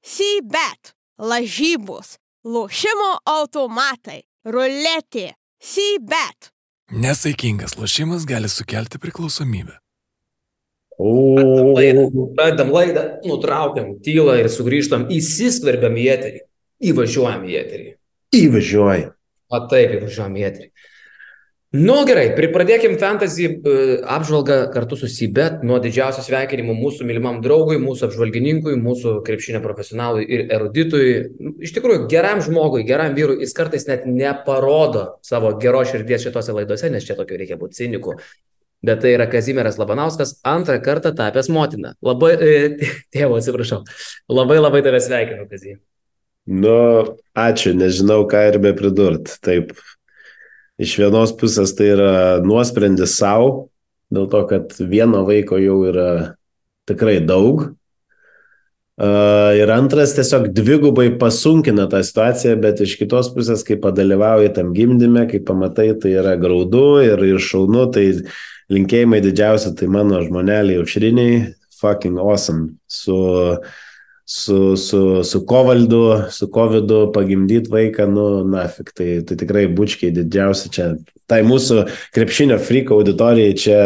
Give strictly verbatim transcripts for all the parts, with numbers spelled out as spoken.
C-bet, lažybos, lošimo automatai, ruletė, C-bet. Nesaikingas lošimas gali sukelti priklausomybę. O, pradedam laidą, nutraukiam tylą ir sugrįžtam, įsiskverbiam į eterį, įvažiuojam į eterį. Įvažiuojam. O taip, įvažiuojam į eterį. Nu gerai, pradėkim fantasy apžvalgą kartu su C-bet nuo didžiausio sveikinimo mūsų mylimam draugui, mūsų apžvalgininkui, mūsų krepšinio profesionalui ir eruditui. Iš tikrųjų, geram žmogui, geram vyrui, jis kartais net neparodo savo geros širdies šitose laidose, nes čia tokio reikia būti ciniku. Bet tai yra Kazimieras Labanauskas, antrą kartą tapęs motina. Labai, e, tėvo, atsiprašau, labai labai tave sveikinu, Kazimieras. Nu, ačiū, nežinau, ką ir be pridurt. Taip. Iš vienos pusės tai yra nuosprendis savo, dėl to, kad vieno vaiko jau yra tikrai daug. Uh, ir antras tiesiog dvigubai pasunkina tą situaciją, bet iš kitos pusės, kai padalyvauji tam gimdyme, kai pamatai, tai yra graudu ir, ir šaunu, tai linkėjimai didžiausia, tai mano žmoneliai aušriniai, fucking awesome, su... su, su, su kovaldu, su covidu pagimdyti vaiką, nu, nafik, tai, tai tikrai bučkiai didžiausia čia. Tai mūsų krepšinio freak auditorijai čia,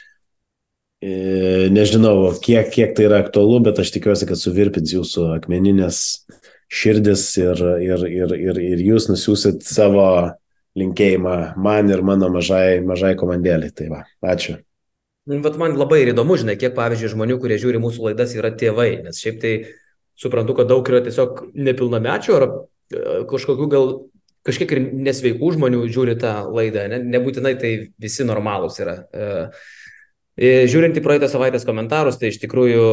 e, nežinau, kiek, kiek tai yra aktualu, bet aš tikiuosi, kad suvirpins jūsų akmeninės širdis ir, ir, ir, ir, ir jūs nusiūsit savo linkėjimą man ir mano mažai, mažai komandėlį. Tai va, ačiū. Vat man labai įdomu, žinai, kiek, pavyzdžiui, žmonių, kurie žiūri mūsų laidas, yra tėvai, nes šiaip tai suprantu, kad daug yra tiesiog nepilnamečių ar kažkokių gal kažkiek ir nesveikų žmonių žiūri tą laidą, ne? Nebūtinai tai visi normalūs yra. Žiūrint į praeitą savaitės komentarus, tai iš tikrųjų,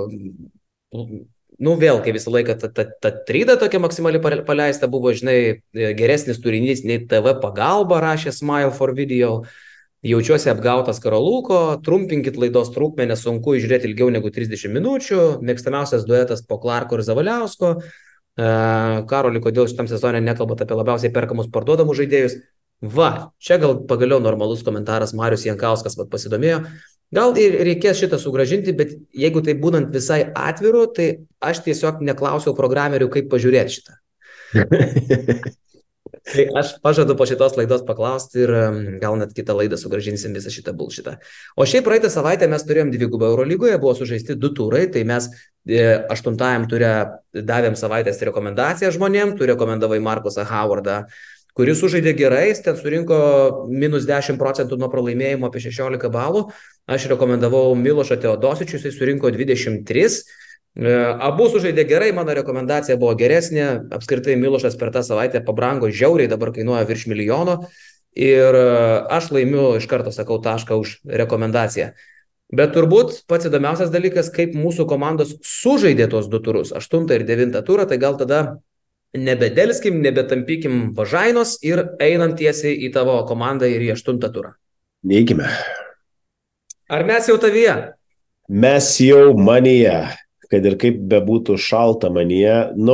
nu vėl, kai visą laiką ta, ta, ta tryda tokia maksimali paleista buvo, žinai, geresnis turinys nei T V pagalba, rašė Smile for Video. Jaučiuosi apgautas karolūko, trumpinkit laidos trukmę, nes sunku žiūrėti ilgiau negu trisdešimt minučių, mėgstamiausias duetas po Clarko ir Zavaliausko. Karoli, kodėl šitam sezone nekalbat apie labiausiai perkamus parduodamus žaidėjus? Va, čia gal pagaliau normalus komentaras, Marius Jankauskas vat, pasidomėjo. Gal ir reikės šitą sugrąžinti, bet jeigu tai būnant visai atviru, tai aš tiesiog neklausiau programerių, kaip pažiūrėti šitą. Tai aš pažadu po šitos laidos paklausti ir gal net kitą laidą sugrąžinsim visą šitą bullshitą. O šiaip praeitą savaitę mes turėjom dvigubą Eurolygoje, buvo sužaisti du turai, tai mes aštuntajam turė davėm savaitės rekomendaciją žmonėm, tu rekomendavai Markusą Howardą, kuris sužaidė gerai, jis ten surinko minus dešimt procentų nuo pralaimėjimo apie šešiolika balų, aš rekomendavau Milošą Teodosičių, jis surinko dvidešimt tris. Abu sužaidė gerai, mano rekomendacija buvo geresnė, apskritai Milošas per tą savaitę pabrango žiauriai, dabar kainuoja virš milijono ir aš laimiu, iš karto sakau tašką už rekomendaciją. Bet turbūt pats įdomiausias dalykas, kaip mūsų komandos sužaidė tos du turus, aštuntą ir devintą turą, tai gal tada nebedelskim, nebetampykim važainos ir einam tiesiai į tavo komandą ir į aštuntą turą. Neikime. Ar mes jau tavyje? Mes jau manyje. Kad ir kaip bebūtų šalta manyje, nu,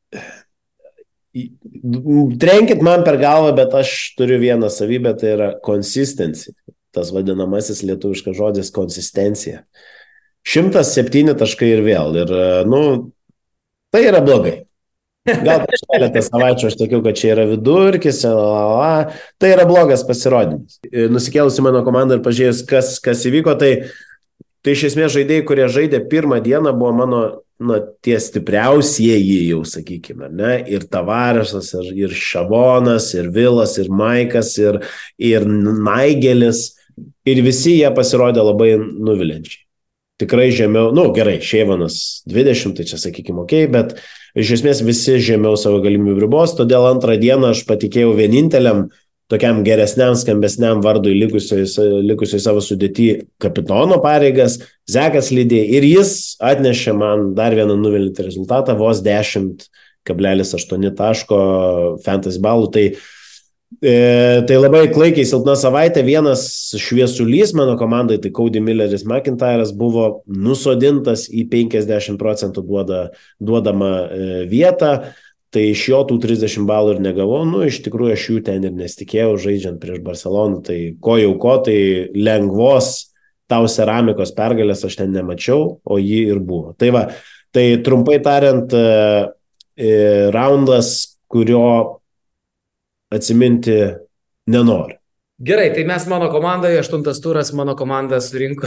trenkit man per galvą, bet aš turiu vieną savybę, tai yra consistency, tas vadinamasis lietuviškas žodis konsistencija. šimtas septyni taškai ir vėl, ir, nu, tai yra blogai. Gal prieš keletą savaičių aš tokiu, kad čia yra vidurkis, la, la, la. Tai yra blogas pasirodymas. Nusikėlusi mano komandą ir pažiūrėjus, kas, kas įvyko, tai Tai iš esmės žaidėjai, kurie žaidė pirmą dieną, buvo mano, na, tie stipriausieji jau, sakykime, ne? Ir Tavarešas, ir, ir Šavonas, ir Vilas, ir Maikas, ir, ir Naigelis. Ir visi jie pasirodė labai nuviliančiai. Tikrai žemiau, nu gerai, Šeivanas dvidešimt, tai čia sakykime, okei, okay, bet iš esmės visi žemiau savo galimybių ribos, todėl antrą dieną aš patikėjau vieninteliam tokiam geresniam, skambesniam vardui likusioj, likusioj savo sudėty kapitono pareigas, Zekas lydė ir jis atnešė man dar vieną nuvilintį rezultatą, vos dešimt kablelis aštuoni taško fantasy balų, tai, e, tai labai klaikiai silpna savaitė, vienas šviesulys mano komandai, tai Cody Milleris McIntyre'as buvo nusodintas į penkiasdešimt procentų duoda, duodamą e, vietą, tai iš jo tų trisdešimt balų ir negavau, nu iš tikrųjų aš jų ten ir nesitikėjau žaidžiant prieš Barceloną, tai ko jau ko, tai lengvos tau ceramikos pergalės aš ten nemačiau, o ji ir buvo. Tai va, Tai trumpai tariant, raundas, kurio atsiminti nenori. Gerai, tai mes mano komandoje, aštuntas turas, mano komanda surinko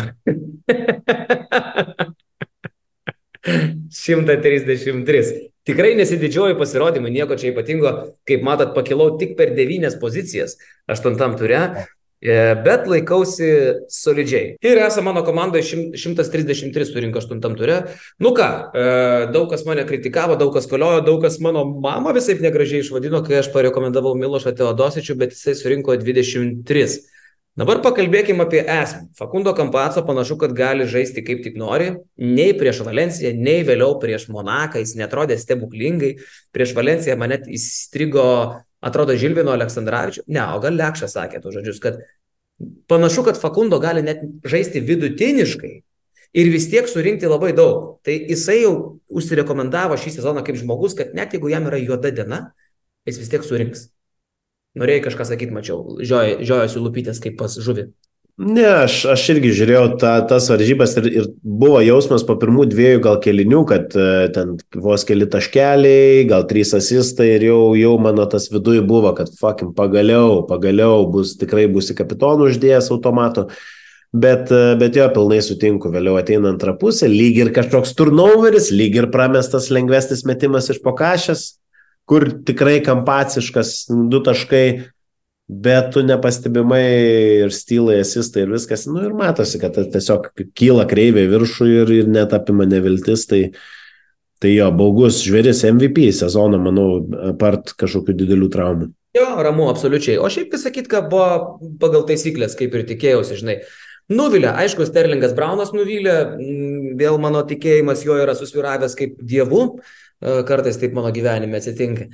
šimtas trisdešimt trys. Tikrai nesididžiuoju pasirodymui, nieko čia ypatingo, kaip matot, pakilau tik per devynias pozicijas aštuntam ture, bet laikausi solidžiai. Ir esame mano komandoje šimtas trisdešimt trys surinko aštuntam ture. Nu ką, daug kas mane kritikavo, daug kas koliojo, daug kas mano mamą visaip negražiai išvadino, kai aš parekomendavau Milošą Teodosičių, bet jisai surinko dvidešimt tris. Dabar pakalbėkime apie esmę. Facundo Campazzo panašu, kad gali žaisti kaip tik nori. Nei prieš Valenciją, nei vėliau prieš Monaką. Jis netrodė stebuklingai. Prieš Valenciją mane įstrigo, atrodo, Žilvino Aleksandravičių. Ne, o gal Lekšas sakė tų žodžius, kad panašu, kad Facundo gali net žaisti vidutiniškai ir vis tiek surinkti labai daug. Tai jisai jau užsirekomendavo šį sezoną kaip žmogus, kad net jeigu jam yra juoda diena, jis vis tiek surinks. Norėjai kažką sakyti, mačiau, žiojosi lupytės kaip pas žuvį. Ne, aš, aš irgi žiūrėjau ta, tas varžybas ir, ir buvo jausmas po pirmų dviejų gal kelinių, kad uh, ten vos keli taškeliai, gal trys asistai ir jau, jau mano tas viduje buvo, kad fucking pagaliau, pagaliau bus, tikrai bus į kapitonų uždėjęs automato. Bet, uh, bet jo, pilnai sutinku, vėliau ateina antra pusė, lyg ir kažkoks turnoveris, lyg ir pramestas lengvesnis metimas iš po kašės, kur tikrai kampaciškas du taškai, bet tu nepastebimai ir stylai, asistai ir viskas, nu ir matosi, kad tiesiog kyla kreivė viršų ir, ir net apima neviltis, tai, tai jo, baugus žvėris M V P sezono, manau, apart kažkokių didelių traumų. Jo, ramu, absoliučiai. O šiaip sakyt, kad buvo pagal taisyklės, kaip ir tikėjausi, žinai. Nuvilė, aišku, Sterlingas Braunas nuvilė, vėl mano tikėjimas jo yra susviravęs kaip dievu, kartais taip mano gyvenime atsitinka.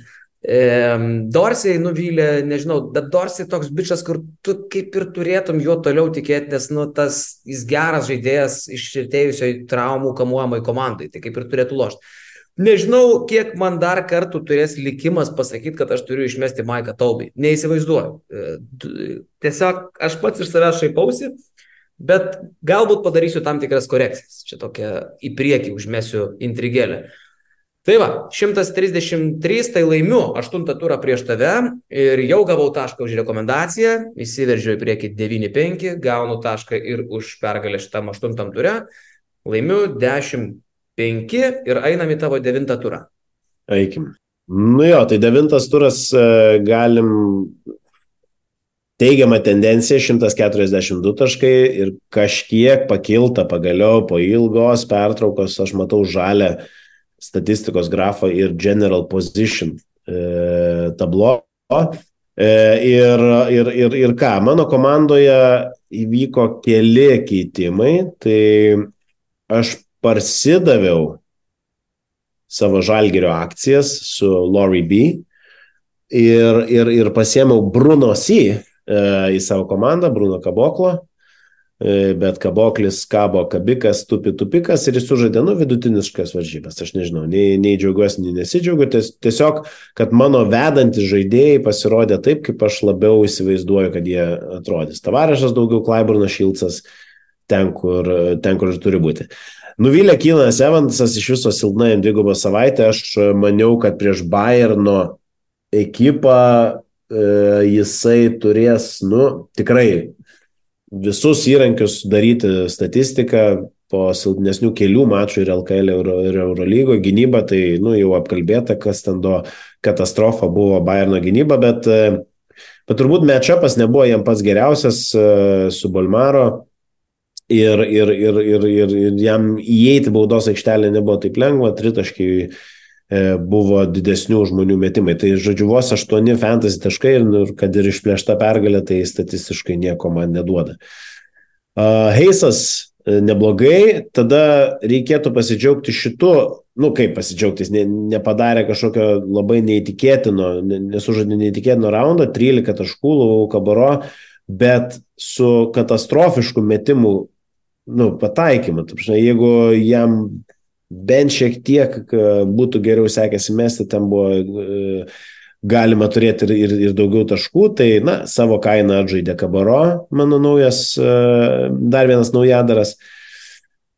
Dorsey nuvylė, nežinau, bet Dorsey toks bičas, kur tu kaip ir turėtum jo toliau tikėti, nes nu, tas, jis geras žaidėjas ištirtėjusio traumų kamuojamai komandai, tai kaip ir turėtų lošti. Nežinau, kiek man dar kartų turės likimas pasakyti, kad aš turiu išmesti Maiką Taubį. Neįsivaizduoju. Tiesiog aš pats iš savęs šaipausi, bet galbūt padarysiu tam tikras korekcijas. Čia tokia į priekį užmesiu intrigėlę. Tai va, šimtas trisdešimt trys, tai laimiu aštuntą turą prieš tave ir jau gavau tašką už rekomendaciją, įsiveržiu į priekį devyni penki, gaunu tašką ir už pergalę šitam aštuntam ture, laimiu dešimt penki ir einam į tavo devintą turą. Eikim. Nu jo, tai devintas turas galim teigiamą tendenciją, šimtas keturiasdešimt du taškai ir kažkiek pakilta pagaliau po ilgos pertraukos, aš matau žalę statistikos grafą ir general position e, tablo. E, ir, ir, ir, ir ką, mano komandoje įvyko keli keitimai, tai aš parsidaviau savo Žalgirio akcijas su Laurie B ir, ir, ir pasiėmiau Bruno C e, į savo komandą, Bruno Kaboklo. Bet Kaboklis kabo kabikas, tupi tupikas ir jis sužaidė, nu, vidutiniškas varžybas, aš nežinau, nei, nei džiaugiuosi, nei nesidžiaugiu, tiesiog, kad mano vedantys žaidėjai pasirodė taip, kaip aš labiau įsivaizduoju, kad jie atrodys. Tavarešas daugiau, Klaiburnas, Šilcas, ten, kur, ten, kur ir turi būti. Nuvylė Kylanas Evansas iš viso silpna dvigubą savaitę, aš maniau, kad prieš Bayerno ekipą e, jisai turės, nu, tikrai visus įrankius daryti statistiką po silpnesnių kelių mačų ir L K L ir Eurolygo gynyba, tai nu, jau apkalbėta, kas ten do katastrofa buvo Bayerno gynyba, bet, bet turbūt matchupas nebuvo jam pats geriausias su Bolmaro ir, ir, ir, ir, ir, ir jam įeiti baudos aikštelė nebuvo taip lengva, tritaškiai buvo didesnių žmonių metimai. Tai žodžiu, vos aštuoni fantasy taškai ir kad ir išplėšta pergalė, tai statistiškai nieko man neduoda. Uh, Heisas neblogai, tada reikėtų pasidžiaugti šitu, nu kaip pasidžiaugtis, ne, nepadarė kažkokio labai neįtikėtino, nesužadė neįtikėtino raundą, trylika taškų, Lavau Kabaro, bet su katastrofišku metimu, nu, pataikymu. Jeigu jam bent šiek tiek būtų geriau sekėsi mesti, ten buvo e, galima turėti ir, ir, ir daugiau taškų, tai na, savo kainą atžaidė Kabaro, mano naujas, e, dar vienas naujadaras.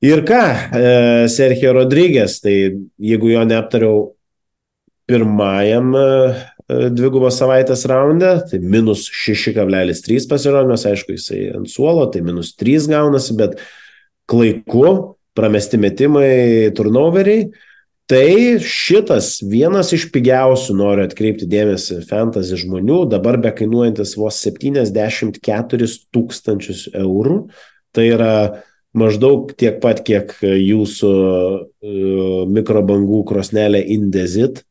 Ir ką, Sergio Rodriguez, tai jeigu jo neaptariau pirmajam dvigubos savaitės raunde, tai minus šeši kablelis trys pasirodymas, aišku, jisai ant suolo, tai minus trys gaunasi, bet klaiku, pramesti metimai, turnoveriai, tai šitas vienas iš pigiausių, noriu atkreipti dėmesį, fantasy žmonių, dabar bekainuojantis vos septyniasdešimt keturis tūkstančius eurų, tai yra maždaug tiek pat, kiek jūsų uh, mikrobangų krosnelė Indesit.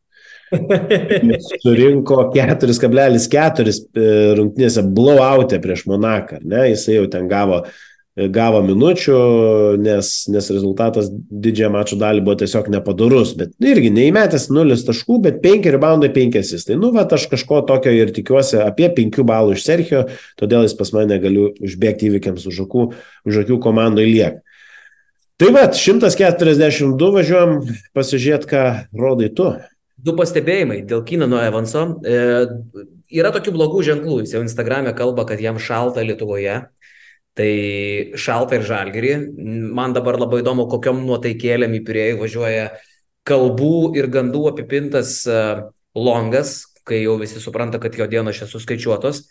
Surinko keturis kablelis keturi rungtynėse blowout'e prieš Monaką, ne? Jisai jau ten gavo, gavo minučių, nes, nes rezultatas didžiąją mačo dalį buvo tiesiog nepadorus, bet irgi neįmetęs nulis taškų, bet penki reboundai, penki asistai. Nu, va, aš kažko tokio ir tikiuosi apie penkių balų iš Sergio, todėl jis pas mane galiu užbėgti įvykiams už akių, už akių komandai lieka. Tai va, šimtas keturiasdešimt du važiuojam pasižiūrėti, ką rodai tu. Du pastebėjimai dėl Keenano Evanso. E, yra tokių blogų ženklų. Jis jau Instagram'e kalba, kad jam šalta Lietuvoje. Tai šalta ir Žalgirį. Man dabar labai įdomu, kokiom nuotaikėlėm į Pirėjų važiuoja kalbų ir gandų apipintas uh, Longas, kai jau visi supranta, kad jo dienos čia suskaičiuotos.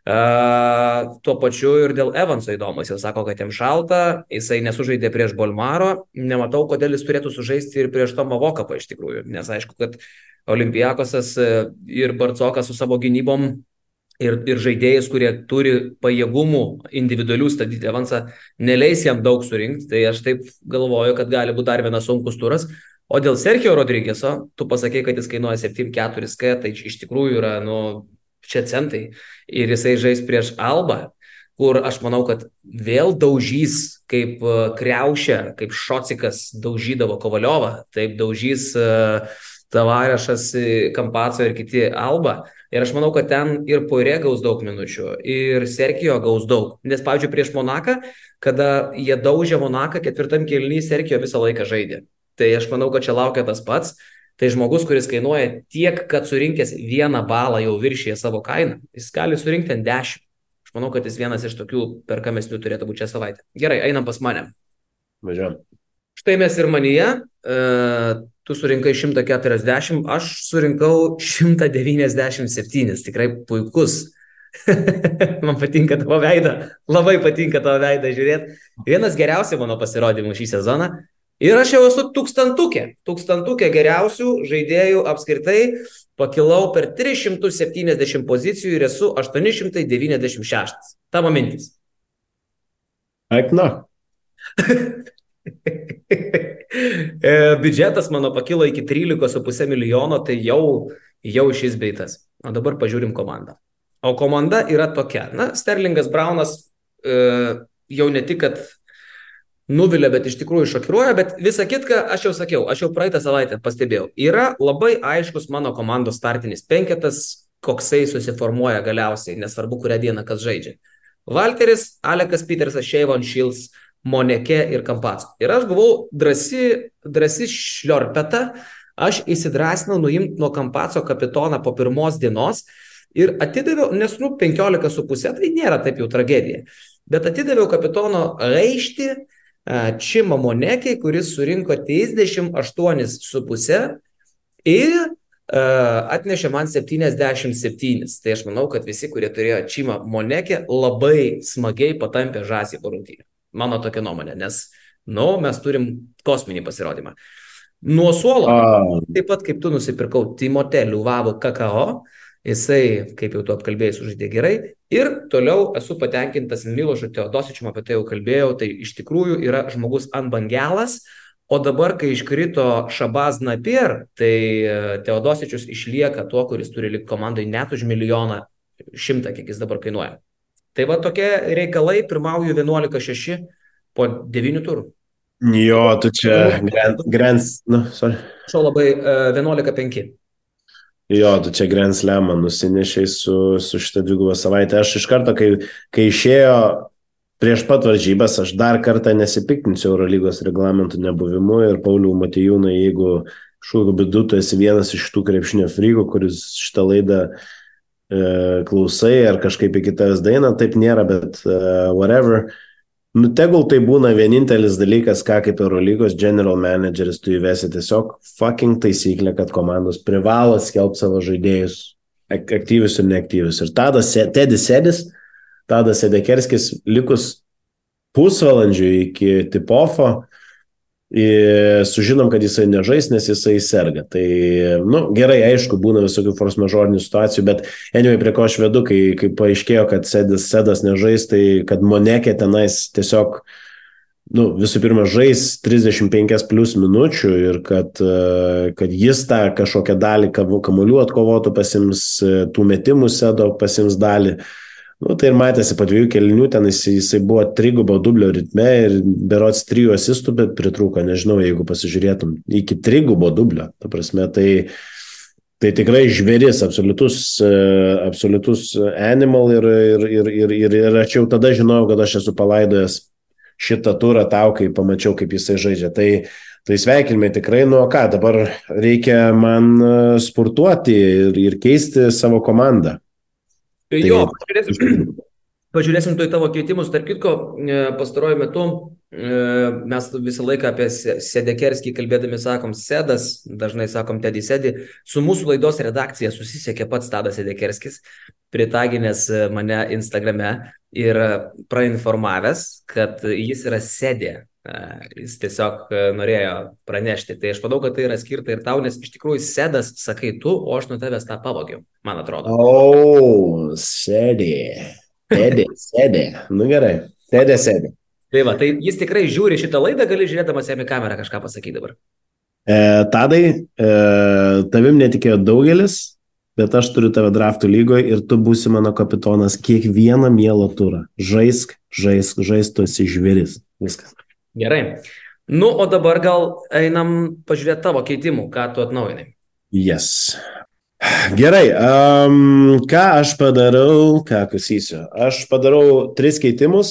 Uh, tuo pačiu ir dėl Evanso įdomus. Jis sako, kad jam šalta, jisai nesužaidė prieš Bolmaro. Nematau, kodėl jis turėtų sužaisti ir prieš Tomą Vokapą iš tikrųjų. Nes aišku, kad Olympiakosas ir Barcokas su savo gynybom ir, ir žaidėjais, kurie turi pajėgumų individualių statyti Evansą, neleis jam daug surinkti. Tai aš taip galvoju, kad gali būti dar vienas sunkus turas. O dėl Sergio Rodriguezo, tu pasakei, kad jis kainuoja septyni keturi K, tai iš tikrųjų yra, nu, čia centai. Ir jisai žais prieš Albą, kur aš manau, kad vėl daužys kaip Kriaušė, kaip Šocikas daužydavo Kovaliovą, taip daužys uh, Tavarešas, Kampaco ir kiti Albą. Ir aš manau, kad ten ir Poirė gaus daug minučių, ir Sergio gaus daug. Nes, pavyzdžiui, prieš Monaką, kada jie daužė Monaką, ketvirtam kėliny Sergio visą laiką žaidė. Tai aš manau, kad čia laukia tas pats. Tai žmogus, kuris kainuoja tiek, kad surinkęs vieną balą jau viršyje savo kainą, jis gali surinkti ant dešimt. Aš manau, kad jis vienas iš tokių perkamesnių turėtų būti šią savaitę. Gerai, einam pas mane. Važiuojam. Štai mes ir manyje. E, tu surinkai šimtą keturiasdešimt, aš surinkau šimtą devyniasdešimt septyni. Tikrai puikus. Man patinka tavo veidą. Labai patinka tavo veidą žiūrėti. Vienas geriausių mano pasirodymų šį sezoną. Ir aš jau esu tūkstantukė, tūkstantukė geriausių žaidėjų apskritai, pakilau per tris šimtus septyniasdešimt pozicijų ir esu aštuoni šimtai devyniasdešimt šeši. Tavo mintis. Aikna. Biudžetas mano pakilo iki trylika su puse milijono, tai jau, jau šis beitas. O dabar pažiūrim komandą. O komanda yra tokia. Na, Sterlingas Braunas e, jau ne tik, kad nuvilia, bet iš tikrųjų šokiruoja, bet visą kitką aš jau sakiau, aš jau praeitą savaitę pastebėjau. Yra labai aiškus mano komandos startinis penketas, koksai susiformuoja galiausiai, nesvarbu, kurią dieną kas žaidžia. Valteris, Alekas Petersas, Šeivon Šils, Moneke ir Kampaco. Ir aš buvau drąsi, drąsi šliorpeta, aš įsidrasinau nuimti nuo Kampaco kapitoną po pirmos dienos ir atidaviau, nes nu penkiolika su puse, tai nėra taip jau tragedija, bet atidaviau kapitono raištį Čimą Monekį, kuris surinko trisdešimt aštuoni su puse ir uh, atnešė man septyniasdešimt septyni. Tai aš manau, kad visi, kurie turėjo Čimą Monekį, labai smagiai patampė žąsį po rungtynių. Mano tokia nuomonė, nes nu, mes turim kosminį pasirodymą. Nuo suolo, A. taip pat kaip tu nusipirkau Timote Liuvavo Kakao, jisai, kaip jau tu apkalbėjai, sužaidė gerai. Ir toliau esu patenkintas Milošu Teodosičium, apie tai jau kalbėjau, tai iš tikrųjų yra žmogus ant bangelas, o dabar, kai iškrito Šabaz Napier, tai Teodosičius išlieka tuo, kuris turi likti komandai net už milijoną šimtą, kiek jis dabar kainuoja. Tai va tokie reikalai, pirmauju vienuolika šeši po devynių turų. Jo, tu čia Grand, grand nu, sorry. Šau labai uh, vienuolika penki. Jo, tu čia Grand Slamą nusinešiai su, su šitą dvigubą savaitę. Aš iš karto, kai, kai išėjo prieš pat varžybas, aš dar kartą nesipiktinsiu Eurolygos reglamentų nebuvimu ir Pauliau Matijūnai, jeigu šūkiu bidu, tu esi vienas iš tų krepšinio frygų, kuris šitą laidą e, klausai ar kažkaip į kitas dainą, taip nėra, bet e, whatever. Nu, tegul tai būna vienintelis dalykas, ką kaip Eurolygos general manageris tu įvesi tiesiog fucking taisyklę, kad komandos privalo skelbti savo žaidėjus aktyvius ir neaktyvius. Ir Tadas Tedis Sedis, Tadas Sedekerskis likus pusvalandžiui iki tip-offo, sužinom, kad jisai nežais, nes jisai serga. Tai, nu, gerai, aišku, būna visokių force majeurinių situacijų, bet anyway, prie ko aš vedu, kai, kai paaiškėjo, kad Sedis, Sedas nežais, tai kad Monekė tenais tiesiog, nu, visų pirma, žais trisdešimt penkias plus minučių ir kad, kad jis tą kažkokią dalį kamuolių atkovotų pasims, tų metimų Sedo pasims dalį. Nu, tai ir matėsi po dviejų kelinių, ten jis, jisai buvo trigubo dublio ritme ir berods trijų asistų, bet pritrūko, nežinau, jeigu pasižiūrėtum, iki trigubo dublio, ta prasme, tai, tai tikrai žvėris, absoliutus, absoliutus animal ir, ir, ir, ir, ir, ir aš jau tada žinojau, kad aš esu palaidojęs šitą turą tau, kai pamačiau, kaip jisai žaidžia. Tai, tai sveikinimai tikrai, nu, ką, dabar reikia man sportuoti ir, ir keisti savo komandą. Tai... Jo, pažiūrėsim, pažiūrėsim tu į tavo keitimus. Tarp kitko, pastaruoju metu mes visą laiką apie Sedekerskį kalbėdami sakom Sedas, dažnai sakom Teddy Sedi. Su mūsų laidos redakcija susisiekė pats Tadas Sedekerskis, pritaginęs mane Instagrame ir prainformavęs, kad jis yra Sedė. Jis tiesiog norėjo pranešti. Tai aš manau, kad tai yra skirta ir tau, nes iš tikrųjų Sedas sakai tu, o aš nuo tavęs tą pavogiau, man atrodo. O, Sedė. Tedė, Sedė. Nu gerai, Tedė, Sedė. Tai va, tai jis tikrai žiūri šitą laidą, gali žiūrėdamas jam į kamerą kažką pasakyti dabar. E, Tadai, e, tavim netikėjo daugelis, bet aš turiu tave draftų lygoje ir tu būsi mano kapitonas kiekvieną mielą turą. Žaisk, žaisk, žaisk, tu esi žvėris. Viskas. Gerai. Nu, o dabar gal einam pažiūrėti tavo keitimų, ką tu atnaujinai. Yes. Gerai, um, ką aš padarau, ką kasysiu. Aš padarau tris keitimus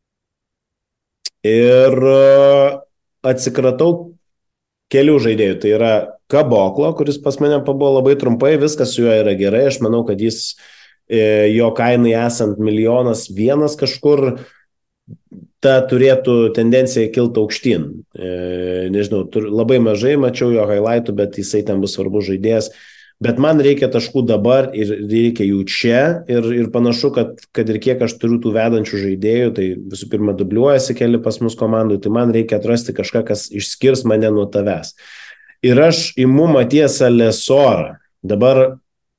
ir uh, atsikratau kelių žaidėjų. Tai yra Kaboklo, kuris pas mane pabuvo labai trumpai, viskas su juo yra gerai. Aš manau, kad jis, jo kainai esant milijonas vienas kažkur, ta turėtų tendencija kilti aukštyn. E, nežinau, tur, labai mažai mačiau jo highlightų, bet jisai ten bus svarbus žaidėjas. Bet man reikia taškų dabar ir reikia jų čia. Ir, ir panašu, kad, kad ir kiek aš turiu tų vedančių žaidėjų, tai visų pirma dubliuojasi keli pas mus komandų, tai man reikia atrasti kažką, kas išskirs mane nuo tavęs. Ir aš imu Matiesą Lesorą. Dabar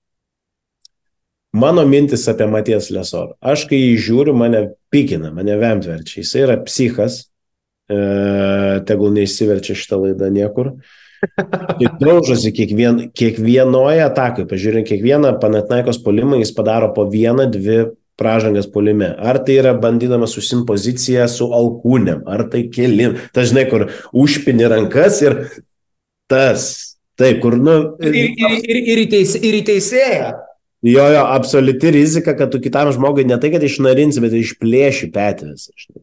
mano mintis apie Matiesą Lesorą. Aš kai jį žiūriu, mane pikina, mane vemtverčia. Jis yra psichas, e, tegul neišsiverčia šitą laidą niekur. Jis daužosi kiekvien, kiekvienoje atakai. Pažiūrėjau, kiekvieną Panathinaikos puolimą jis padaro po vieną, dvi pražangas puolime. Ar tai yra bandydamas užsiimti poziciją su alkūnėm, ar tai kelim. Tai žinai, kur užpini rankas ir tas. Taip, kur, nu... Ir, ir, ir, ir, į, teis, ir į teisėją. Jo, jo, absoliuti rizika, kad tu kitam žmogui ne tai, kad išnarinsi, bet išplėši petį visą.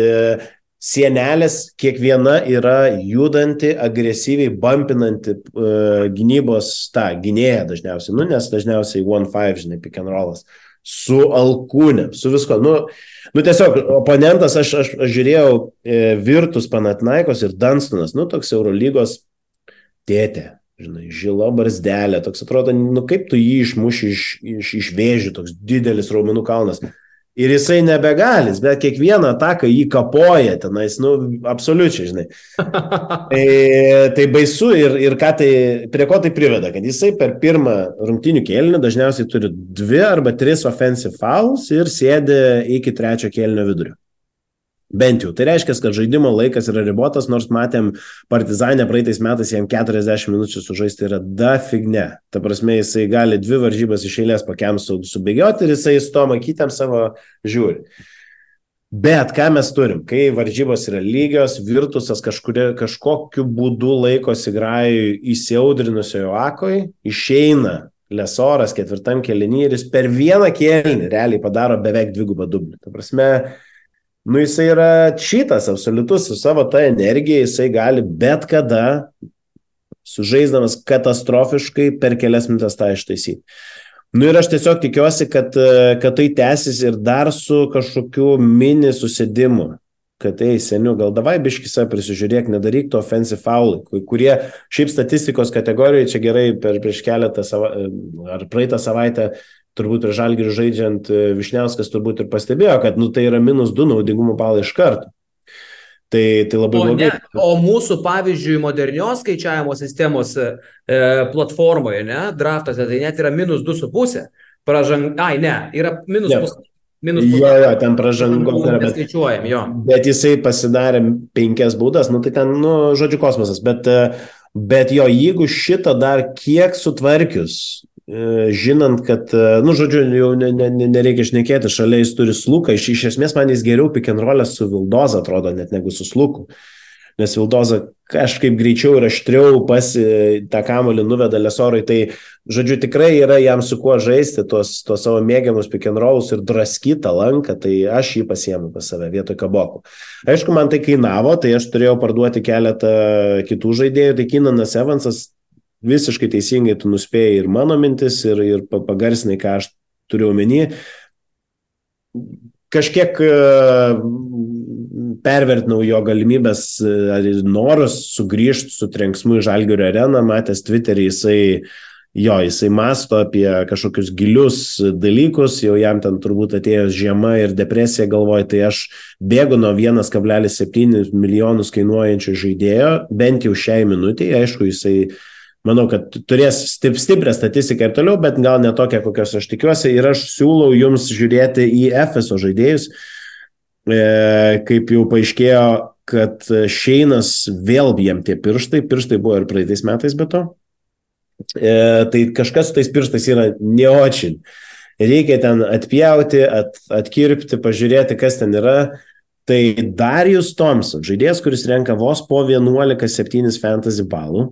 Sienelės kiekviena yra judanti, agresyviai bumpinanti uh, gynybos, tą, gynėją dažniausiai, nu, nes dažniausiai one five, žinai, pick and rollas, su alkūnėm, su visko. Nu, nu tiesiog, oponentas, aš, aš, aš žiūrėjau e, Virtus Panathinaikos ir Dunstonas, nu, toks Eurolygos tėtė. Žinai, žila barzdelė, toks atrodo, nu kaip tu jį išmuši iš, iš, iš vėžių, toks didelis raumenų kalnas. Ir jisai nebegalis, bet kiekvieną ataką jį kapoja tenais, nu, absoliučiai, žinai. Tai, tai baisu ir, ir ką tai, prie ko tai priveda, kad jisai per pirmą rungtynių kėlinį dažniausiai turi dvi arba tris offensive fouls ir sėdi iki trečio kėlinio vidurio. Bent jau. Tai reiškia, kad žaidimo laikas yra ribotas, nors matėm Partizanę praeitais metais jam keturiasdešimt minučių sužaisti yra da figne. Ta prasme, jisai gali dvi varžybas iš eilės pakiam su, subėgioti ir jisai su to makytėm savo žiūri. Bet ką mes turim? Kai varžybos yra lygios, Virtusas kažkuria, kažkokiu būdu laikosi grajui įsiaudrinusiojo akoj, išeina Lesoras ketvirtam kėlinį ir jis per vieną kėlinį realiai padaro beveik dvigubą dublį. Ta prasme, nu, jisai yra šitas absoliutus su savo tą energiją, jisai gali bet kada sužaisdamas katastrofiškai per kelias minutės tą ištaisyti. Nu ir aš tiesiog tikiuosi, kad, kad tai tęsis ir dar su kažkokiu mini susėdimu. kad ei, seniu, gal davai biškisa prisižiūrėk, nedaryk to offensive foul, kurie šiaip statistikos kategorijoje čia gerai per prieš keletą savaitę, ar praeitą savaitę, turbūt ir Žalgirį žaidžiant, Višniauskas turbūt ir pastebėjo, kad nu, tai yra minus du naudingumo balai iš karto. Tai, tai labai o, blogai. Ne, o mūsų, pavyzdžiui, modernios skaičiavimo sistemos e, platformoje, ne, draftuose, tai net yra minus du su pusė. Pražang... Ai, ne, yra minus ne. pusė. Minus jo, jo, ten pražangos yra, bet, skaičiuojam, jo. Bet jisai pasidarė penkias baudas, nu tai ten, nu, žodžiu, kosmosas. Bet, bet jo, jeigu šitą dar kiek sutvarkius, žinant, kad, nu, žodžiu, jau ne, ne, nereikia šnekėti, šalia jis turi Sluką, iš, iš esmės man jis geriau pick and roll'as su Vildoza atrodo, net negu su Sluku, nes Vildoza kažkaip greičiau ir aštriau pasi tą kamuolį nuveda Lesorui, tai, žodžiu, tikrai yra jam su kuo žaisti tos, tos savo mėgiamus pick and roll'us ir draskytą lanką, tai aš jį pasiėmu pas save vietoj Kabokų. Aišku, man tai kainavo, tai aš turėjau parduoti keletą kitų žaidėjų, tai Keenanas Evansas visiškai teisingai tu nuspėjai ir mano mintis, ir, ir pagarsinai, ką aš turiu omeny. Kažkiek pervertinau jo galimybės ar norus sugrįžti su trenksmu į Žalgirio areną, matęs Twitter'į, jisai, jo, jisai masto apie kažkokius gilius dalykus, jau jam ten turbūt atėjo žiema ir depresija galvoj, tai aš bėgu nuo vienas kablelis septyni milijonus kainuojančio žaidėjo, bent jau šiai minutėje, aišku, jisai manau, kad turės stip, stiprią statistiką ir toliau, bet gal ne tokią, kokios aš tikiuosi. Ir aš siūlau jums žiūrėti į Efeso žaidėjus. E, kaip jau paaiškėjo, kad Šeinas vėl jiem tie pirštai. Pirštai buvo ir praeitais metais be to. E, tai kažkas su tais pirštais yra neočin. Reikia ten atpjauti, at, atkirpti, pažiūrėti, kas ten yra. Tai Darius Thompson, žaidėjas, kuris renka vos po vienuolika septyni fantasy balų.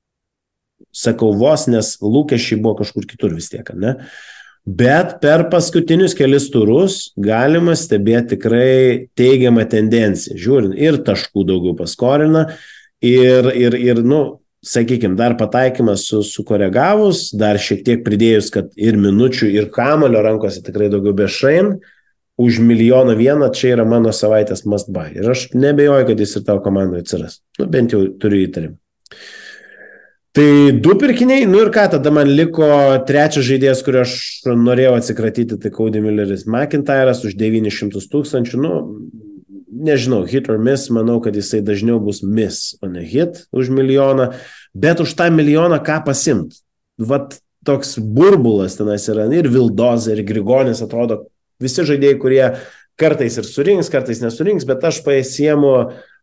Sakau vos, nes lūkesčiai buvo kažkur kitur vis tiek, ne? Bet per paskutinius kelis turus galima stebėti tikrai teigiamą tendenciją. Žiūrint, ir taškų daugiau paskorina, ir, ir, ir nu, sakykime, dar pataikymas su, sukoregavus, dar šiek tiek pridėjus, kad ir minučių, ir kamuolio rankose tikrai daugiau be Šain, už milijoną vieną, čia yra mano savaitės must buy. Ir aš nebejoju, kad jis ir tavo komandoje atsiras. Nu, bent jau turiu įtarimą. Tai du pirkiniai, nu ir ką, tada man liko trečias žaidėjas, kurio aš norėjau atsikratyti, tai Cody Milleris McIntyre'as už devynis šimtus tūkstančių, nu, nežinau, hit or miss, manau, kad jisai dažniau bus miss, o ne hit už milijoną, bet už tą milijoną ką pasimt? Vat toks burbulas tenas yra, ir Vildoza, ir Grigonis, atrodo, visi žaidėjai, kurie kartais ir surinks, kartais nesurinks, bet aš pasiemu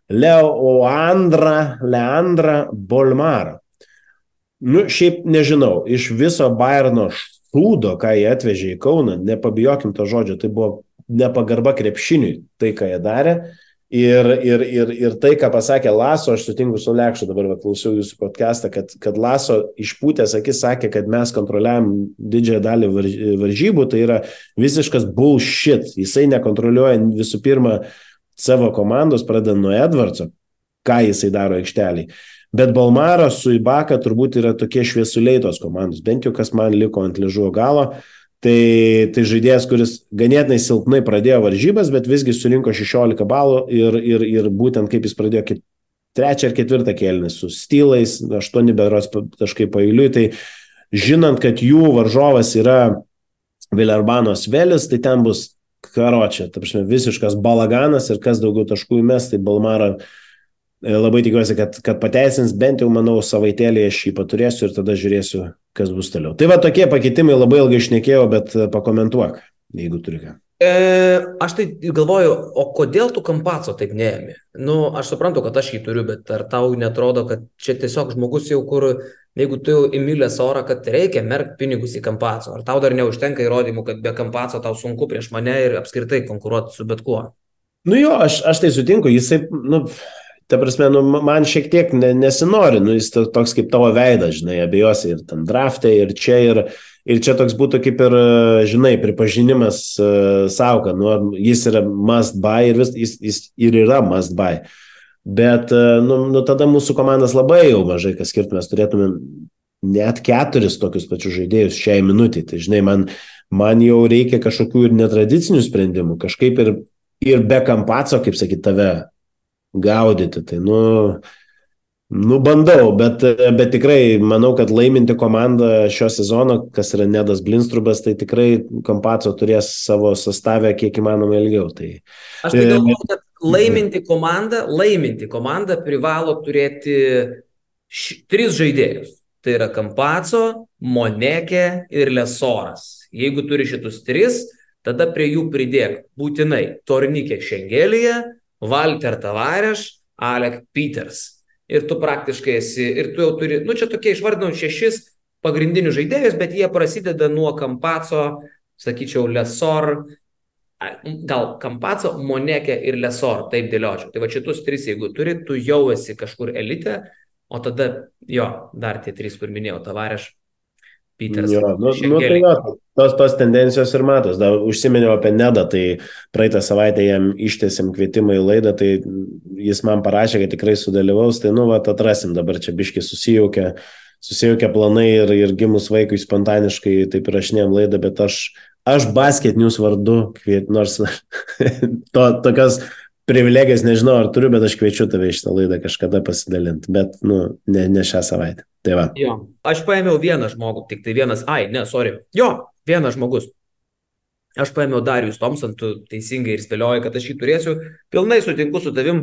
Leandrą, Leandrą Bolmarą. Nu, šiaip nežinau, iš viso Bayerno šūdo, ką jie atvežė į Kauną, nepabijokim to žodžio, tai buvo nepagarba krepšiniui, tai, ką jie darė, ir, ir, ir, ir tai, ką pasakė Laso, aš sutinku su Lekšu, dabar va, klausiau jūsų podcastą, kad, kad Laso išpūtęs akis sakė, kad mes kontroliuojam didžiąją dalį varžybų, tai yra visiškas bullshit, jisai nekontroliuoja visų pirma savo komandos, pradedant nuo Edwardso, ką jisai daro aikšteliai. Bet Balmaro su Ibaka turbūt yra tokie šviesuliai tos komandos, bent jau kas man liko ant liežuvo galo, tai, tai žaidėjas, kuris ganėtinai silpnai pradėjo varžybas, bet visgi surinko šešiolika balų ir, ir, ir būtent kaip jis pradėjo kaip trečią ar ketvirtą kėlinį su stylais, aštuoni berods taškai paeiliui, tai žinant, kad jų varžovas yra Vilerbano Svelis, tai ten bus karočią, ta prasme, visiškas balaganas ir kas daugiau taškų įmes, tai Balmaro labai tikiuosi, kad, kad pateisins, bent jau, manau, savaitėlį aš jį paturėsiu ir tada žiūrėsiu, kas bus toliau. Tai va tokie pakeitimai, labai ilgai išnekėjau, bet pakomentuok, jeigu turi ką. E, aš tai galvoju, o kodėl tu Kampaco taip neėmi? Nu, aš suprantu, kad aš jį turiu, bet ar tau netrodo, kad čia tiesiog žmogus jau kur, jeigu tu jau įmylės orą, kad reikia merkt pinigus į Kampaco, ar tau dar neužtenka įrodymų, kad be Kampaco tau sunku prieš mane ir apskritai konkuruoti su bet kuo? Nu jo, aš, aš tai sutinku, jisai, nu... Ta prasme, nu, man šiek tiek nesinori, nu, jis toks kaip tavo veidas, žinai, abiejose ir ten draftai, ir čia, ir, ir čia toks būtų kaip ir, žinai, pripažinimas uh, savo, kad nu, jis yra must buy ir vis, jis, jis ir yra must buy. Bet, uh, nu, nu, tada mūsų komandas labai jau mažai kas skirtų, mes turėtume net keturis tokius pačius žaidėjus šiai minutį. Tai, žinai, man, man jau reikia kažkokių ir netradicinių sprendimų, kažkaip ir ir be Kampaco, kaip sakyt, tave gaudyti. Tai, nu, nu bandau, bet, bet tikrai manau, kad laiminti komandą šio sezono, kas yra Nedas Blinstrubas, tai tikrai Kampaco turės savo sastavę kiek įmanoma ilgiau. Tai, Aš tai galvoju, kad laiminti komandą, laiminti komandą privalo turėti š, tris žaidėjus. Tai yra Kampaco, Moneke ir Lesoras. Jeigu turi šitus tris, tada prie jų pridėk būtinai Tornikė Šengelija, Walter Tavareš, Alec Peters. Ir tu praktiškai esi, ir tu jau turi, nu čia tokie išvardinau šešis pagrindinius žaidėjus, bet jie prasideda nuo Kampaco, sakyčiau, Lesor, gal Kampaco, Moneke ir Lesor, taip dėliočiau. Tai va šitus tris, jeigu turi, tu jau esi kažkur elite, o tada, jo, dar tie trys, kur minėjau, Tavareš, Peters. Jo, nu, nu, tai jo, tos, tos tendencijos ir matos. Dar užsiminiau apie Nedą, tai praeitą savaitę jam ištiesėm kvietimą į laidą, tai jis man parašė, kad tikrai sudalyvaus, tai nu, va, atrasim dabar čia biškai susijaukia, susijaukia planai ir, ir gimus vaikui spontaniškai taip įrašinėjom laidą, bet aš, aš Basket News vardu kviet, nors to, tokios privilegijas nežinau, ar turiu, bet aš kviečiu tave iš tą laidą kažkada pasidalinti, bet nu, ne, ne šią savaitę. Tai va. Jo, aš paėmiau vieną žmogų, tik tai vienas, ai, ne, sorry, jo, vienas žmogus. Aš paėmiau Darius Thompson, tu teisingai ir spėlioji, kad aš jį turėsiu, pilnai sutinku su tavim,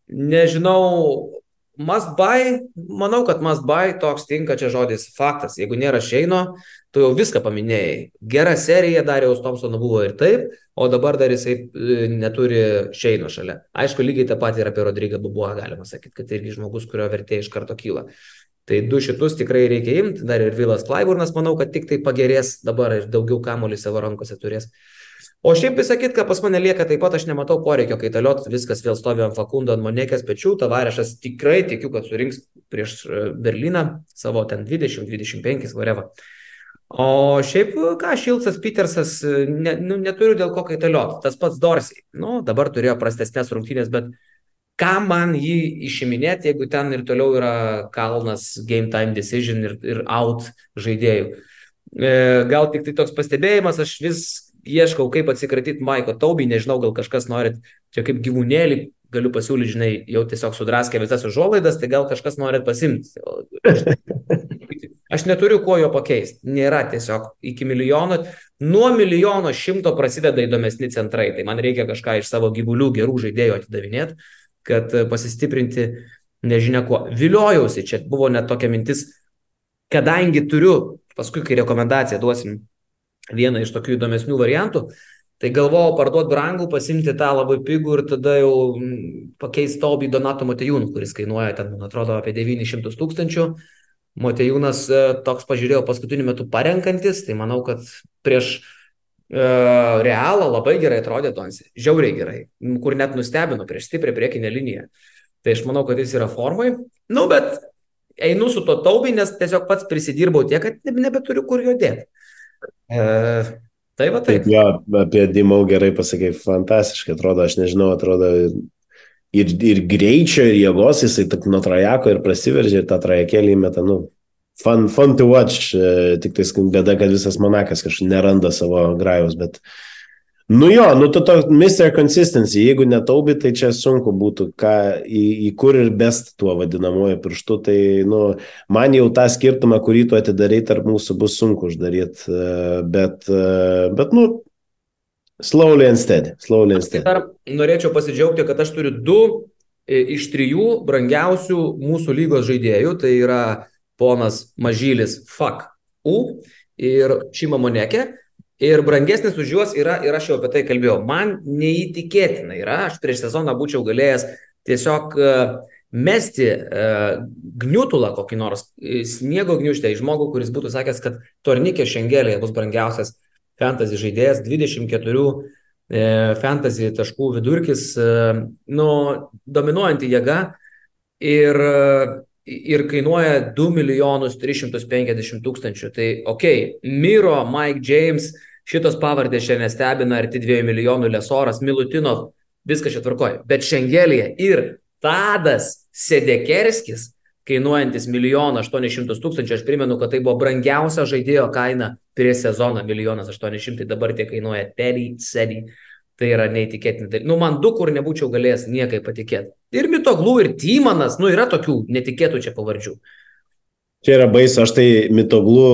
nežinau, must buy, manau, kad must buy, toks tinka čia žodis faktas, jeigu nėra Šeino, tu jau viską paminėjai, gera serija Darius Thompsono buvo ir taip, o dabar dar jisai neturi Šeino šalia. Aišku, lygiai tą patį ir apie Rodrigą Bubuą galima sakyti, kad irgi žmogus, kurio vertė iš karto kyla. Tai du šitus tikrai reikia imti, dar ir Vilas Clyburnas, manau, kad tik tai pagerės dabar ir daugiau kamuolį savo rankose turės. O šiaip pasakyt, kad pas mane lieka taip pat, aš nematau poreikio kaitaliot, viskas vėl stovi ant Fakundo, ant Monekės pečių, Tavarešas tikrai tikiu, kad surinks prieš Berliną savo ten dvidešimt dvidešimt penki, whatever. O šiaip, ką, Šilcas, Petersas, ne, nu, neturiu dėl ko kaitaliot, tas pats Dorsey, nu, dabar turėjo prastesnės rungtynės, bet ką man jį išiminėti, jeigu ten ir toliau yra kalnas game time decision ir, ir out žaidėjų. E, gal tik tai toks pastebėjimas, aš vis ieškau, kaip atsikratyti Maiko Taubį, nežinau, gal kažkas norit, čia kaip gyvūnėlį galiu pasiūlyti, žinai, jau tiesiog sudraskė visas užuolaidas, tai gal kažkas norit pasimti. Aš neturiu kuo jo pakeisti, nėra tiesiog iki milijono, nuo milijono šimto prasideda įdomesni centrai, tai man reikia kažką iš savo gyvulių gerų žaidėjų atidavinėti, kad pasistiprinti nežinia kuo. Viliojausi, čia buvo net tokia mintis, kadangi turiu, paskui kai rekomendaciją duosim vieną iš tokių įdomesnių variantų, tai galvojau parduoti brangų, pasimti tą labai pigų ir tada jau pakeisti Taubį Donato Motejūnų, kuris kainuoja ten, man atrodo, apie devynis šimtus tūkstančių. Motejūnas toks pažiūrėjau paskutiniu metu parenkantis, tai manau, kad prieš Uh, Realą labai gerai atrodė Donsi, žiauriai gerai, kur net nustebino prieš stiprią priekinę liniją. Tai aš manau, kad jis yra formai. Nu, bet einu su to Taubį, nes tiesiog pats prisidirbau tiek, kad nebeturiu kur jo dėti. Uh, tai va taip. Taip, jo, apie Dimau gerai pasakei, fantastiškai atrodo, aš nežinau, atrodo ir, ir greičio, ir jėgos, jisai tak nuo trajako ir prasiveržė, ir tą trajakėlį įmeta, nu. Fun, fun to watch, tik tai bėda, kad visas Monakas kažkaip neranda savo grajaus, bet nu jo, nu tu to mister Consistency, jeigu netaubi, tai čia sunku būtų, ką, į, į kur ir best tuo vadinamoju pirštu, tai nu, man jau tą skirtumą, kurį tu atidarai tarp mūsų, bus sunku uždaryti, bet, bet nu, slowly and steady, slowly and steady. Dar norėčiau pasidžiaugti, kad aš turiu du iš trijų brangiausių mūsų lygos žaidėjų, tai yra ponas Mažylis Fuck U ir Šima Moneke. Ir brangesnis už juos yra, ir aš jau apie tai kalbėjau, man neįtikėtina yra, aš prieš sezoną būčiau galėjęs tiesiog uh, mesti uh, gniutulą kokį nors, sniego gniužtę į žmogų, kuris būtų sakęs, kad Tornikė Šengelėje bus brangiausias fantasy žaidėjas, dvidešimt keturių uh, fantasy taškų vidurkis, uh, nu, dominuojanti jėga ir uh, ir kainuoja du milijonus tris šimtus penkiasdešimt tūkstančių. Tai okei, okay, Miro, Mike James, šitos pavardės šiandien nestebina, arti dviejų milijonų Lesoras, Milutinov, viskas čia tvarkoja. Bet Šengelėje ir Tadas Sedekerskis, kainuojantis milijoną aštuonis šimtus tūkstančių, aš primenu, kad tai buvo brangiausia žaidėjo kaina prieš sezoną, milijonas aštuoni šimtai, dabar tie kainuoja Teddy Sedi Tai yra neįtikėtini dalykai. Nu, man du, kur nebūčiau galėjęs niekai patikėti. Ir Mitoglų, ir Tymanas, nu, yra tokių netikėtų čia pavardžių. Čia yra baisu, aš tai Mitoglų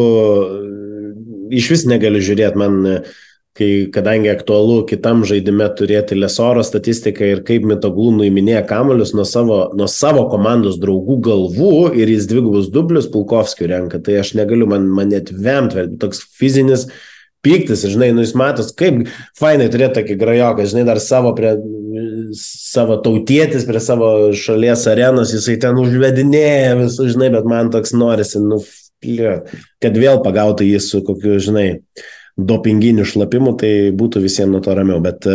iš vis negaliu žiūrėti, man, kai, kadangi aktualu kitam žaidime turėti Lesoro statistiką ir kaip Mitoglų nuiminėja kamuolius nuo savo, nuo savo komandos draugų galvų ir jis dvigubus dublius Pulkovskių renka, tai aš negaliu, man, man net vemti, toks fizinis pyktis, žinai, nu jis matos, kaip fainai turėti tokį grajoką, žinai, dar savo, prie, savo tautietis prie savo šalies arenos, jisai ten užvedinėja visų, žinai, bet man toks norisi, nu, kad vėl pagautų jį su kokiu, žinai, dopinginiu šlapimu, tai būtų visiems nuo to ramiau, bet,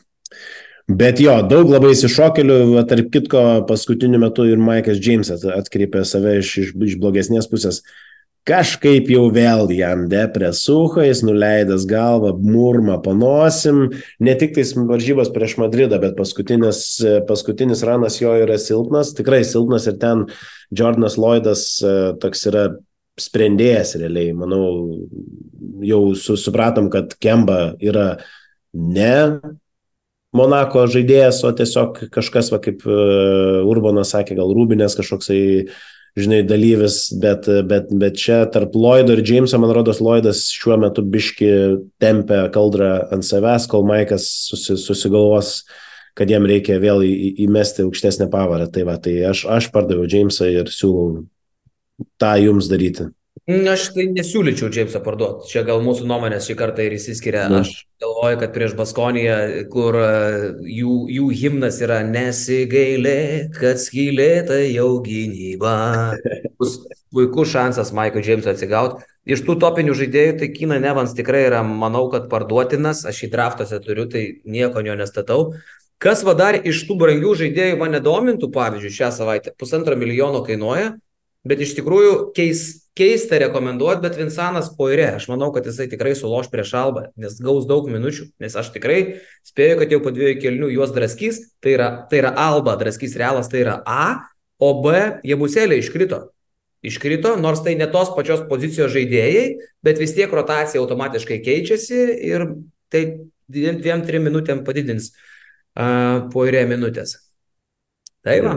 bet jo, daug labai įsišokelių, tarp kitko paskutiniu metu ir Maikas Džeimsas atkreipė save iš, iš, iš blogesnės pusės. Kažkaip jau vėl jam depresuha, jis nuleidęs galvą, murma panosim, ne tik tais varžybos prieš Madridą, bet paskutinis, paskutinis ranas jo yra silpnas, tikrai silpnas ir ten Jordanas Lloydas toks yra sprendėjas realiai, manau, jau su, supratom, kad Kemba yra ne Monako žaidėjas, o tiesiog kažkas, va, kaip Urbanas sakė, gal Rūbinės kažkoksai, žinai, dalyvis, bet, bet, bet čia tarp Lloydo ir Jameso, man rodos, Lloydas šiuo metu biški tempia kaldrą ant savęs, kol Maikas susi, susigalvos, kad jam reikia vėl į, įmesti aukštesnę pavarą. Tai va, tai aš, aš pardaviau Jamesą ir siūlau tą jums daryti. Aš tai nesiūlyčiau Jamesą parduoti. Čia gal mūsų nuomonės šį kartą ir įsiskiria. Na. Aš galvoju, kad prieš Baskoniją, kur jų, jų himnas yra nesigailė, kad skylėta jau gynyba. Bus puikus šansas Maikui Jamesui atsigauti. Iš tų topinių žaidėjų, tai Keenan Evans tikrai yra, manau, kad parduotinas. Aš jį draftuose turiu, tai nieko jo nestatau. Kas va dar iš tų brangių žaidėjų mane domintų, pavyzdžiui, šią savaitę? Pusantro milijono kainuoja. Bet iš tikrųjų keis, keista rekomenduoti, bet Vinsanas Poirė, aš manau, kad jisai tikrai suloš prieš Albą, nes gaus daug minučių, nes aš tikrai spėju, kad jau po dviejų kėlinių juos draskys, tai yra, tai yra Alba, draskys Realas, tai yra A, o B, Jebusėlė iškrito. Iškrito, nors tai ne tos pačios pozicijos žaidėjai, bet vis tiek rotacija automatiškai keičiasi ir tai dviem, dviem trim minutėm padidins uh, Poirė minutės. Tai va.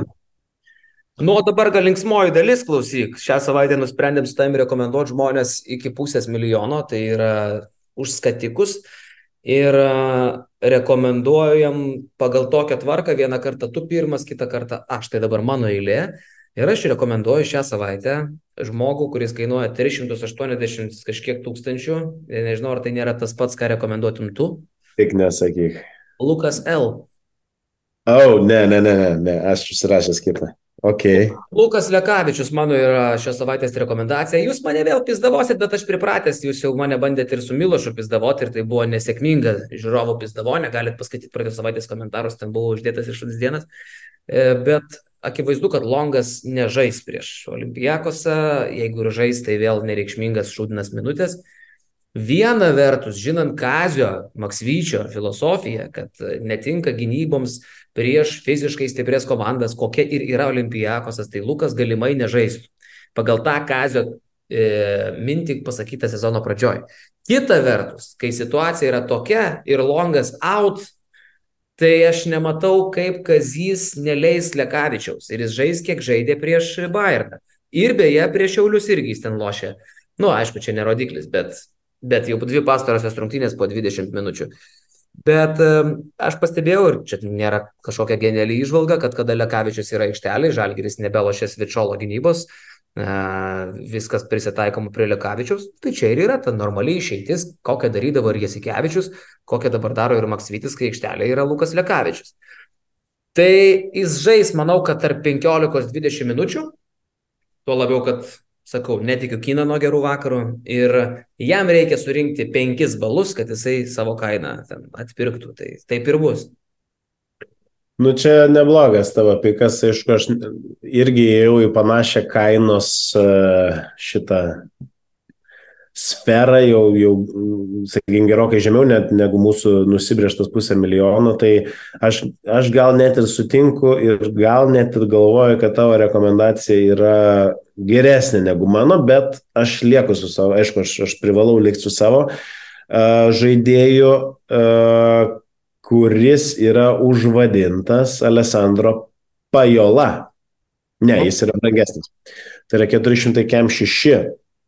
Nu, o dabar gal linksmoji dalis, klausyk. Šią savaitę nusprendėm su tavimi rekomenduoti žmonės iki pusės milijono, tai yra už skatikus. Ir rekomenduojam pagal tokią tvarką, vieną kartą tu pirmas, kitą kartą aš, tai dabar mano eilė. Ir aš rekomenduoju šią savaitę žmogų, kuris kainuoja tris šimtus aštuoniasdešimt kažkiek tūkstančių. Nežinau, ar tai nėra tas pats, ką rekomenduotum tu. Tik nesakyk. Lukas L. O, oh, ne, ne, ne, ne, aš susirašęs kitą. Okay. Lukas Lekavičius mano yra šios savaitės rekomendacija. Jūs mane vėl pizdavosit, bet aš pripratęs, jūs jau mane bandėte ir su Milošu pizdavoti ir tai buvo nesėkminga žiūrovų pizdavonė. Galit paskaityti praeitos savaitės komentarus, ten buvo uždėtas ir šunis dienas. Bet akivaizdu, kad Longas nežais prieš Olimpijakosą. Jeigu ir žais, tai vėl nereikšmingas šūdinas minutės. Viena vertus, žinant Kazio Maksvyčio filosofiją, kad netinka gynyboms prieš fiziškai stiprias komandas, kokia ir yra Olimpijakosas, tai Lukas galimai nežaistų. Pagal tą Kazio e, mintį pasakytą sezono pradžioj. Kita vertus, kai situacija yra tokia ir Longas out, tai aš nematau, kaip Kazys neleis Lekavičiaus. Ir jis žais, kiek žaidė prieš Bayerną. Ir beje, prieš Šiaulius irgi jis ten lošė. Nu, aišku, čia ne rodiklis, bet... bet jau dvi pastarosios rungtynės po dvidešimt minučių. Bet um, aš pastebėjau, ir čia nėra kažkokia geniali įžvalga, kad kada Lekavičius yra aikštelė, Žalgiris nebelošė Svičolo gynybos, uh, viskas prisitaikoma prie Lekavičiaus, tai čia ir yra ta normaliai išeitis, kokią darydavo ir Jasikevičius, kokią dabar daro ir Maksvytis, kai aikštelė yra Lukas Lekavičius. Tai jis žais, manau, kad tarp penkiolikos dvidešimt minučių, tuo labiau, kad sakau, netikiu Keenano gerų vakarų ir jam reikia surinkti penkis balus, kad jisai savo kainą ten atpirktų. Tai taip ir bus. Nu čia neblogas tavo pikas, aišku, aš irgi ėjau į panašią kainos šitą sferą, jau, jau sakykime, gerokai žemiau net negu mūsų nusibrėžtas pusę milijono, tai aš, aš gal net ir sutinku ir gal net ir galvoju, kad tavo rekomendacija yra geresnė negu mano, bet aš lieku su savo, aišku, aš, aš privalau likti su savo uh, žaidėju, uh, kuris yra užvadintas Alessandro Pajola. Ne, jis yra brangesnis. Tai yra keturi šimtai šeši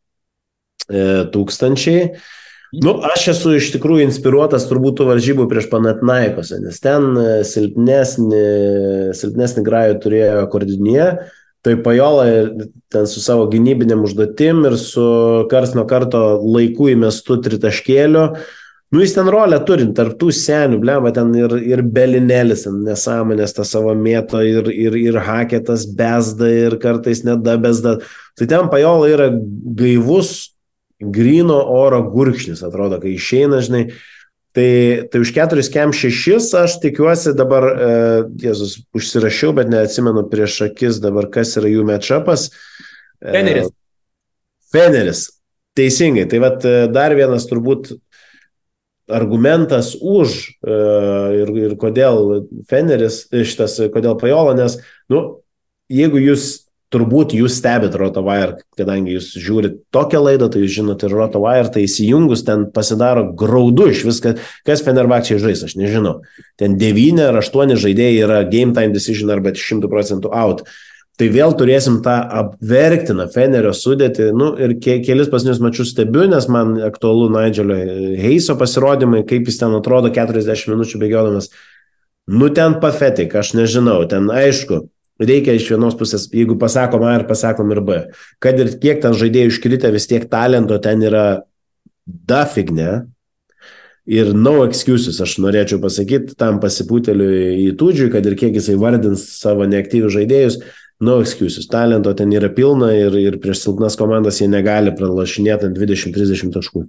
tūkstančiai. Nu, aš esu iš tikrųjų inspiruotas turbūt tų varžybų prieš Panathinaikosą, nes ten silpnesnį, silpnesnį grajų turėjo Kordinėje, tai Pajola ten su savo gynybinėm užduotim ir su kars nuo karto laiku įmestu tritaškėliu. Nu, jis ten rolę turint, tarp tų senių, blema, ten ir, ir Belinelis, nesąmonės tą savo mėto, ir, ir, ir Haketas bezda, ir kartais nedabezda. Tai ten Pajola yra gaivus, gryno oro gurkšnis, atrodo, kai išeina, žinai. Tai, tai už keturi šeši aš tikiuosi dabar, e, Jėzus, užsirašiau, bet neatsimenu prieš akis dabar, kas yra jų matchupas. E, Feneris. Feneris. Teisingai. Tai vat dar vienas turbūt argumentas už e, ir, ir kodėl Feneris, šitas, kodėl Pajola, nes, nu, jeigu jūs turbūt jūs stebit RotoWire, kadangi jūs žiūrit tokią laidą, tai jūs žinot ir RotoWire, tai įsijungus ten pasidaro graudu iš viską, kas Fenerbahče'ai žais, aš nežinau. Ten devyni ar aštuoni žaidėjai yra game time decision arba šimtų procentų out. Tai vėl turėsim tą apverktiną Fenerio sudėtį, nu ir ke kelis pasnius mačius stebiu, nes man aktualu Nigelio Heiso pasirodymai, kaip jis ten atrodo keturiasdešimt minučių bėgiodamas. Nu ten pathetic, aš nežinau, ten aišku. Reikia iš vienos pusės, jeigu pasakom A ir pasakom ir B. Kad ir kiek ten žaidėjų iškritę, vis tiek talento ten yra dafigne. Ir no excuses, aš norėčiau pasakyti tam pasipūteliui į Tūdžiui, kad ir kiek jisai vardins savo neaktyvius žaidėjus, no excuses. Talento ten yra pilna ir, ir prieš silpnas komandas jie negali pralašinėti ant dvidešimt trisdešimt taškų.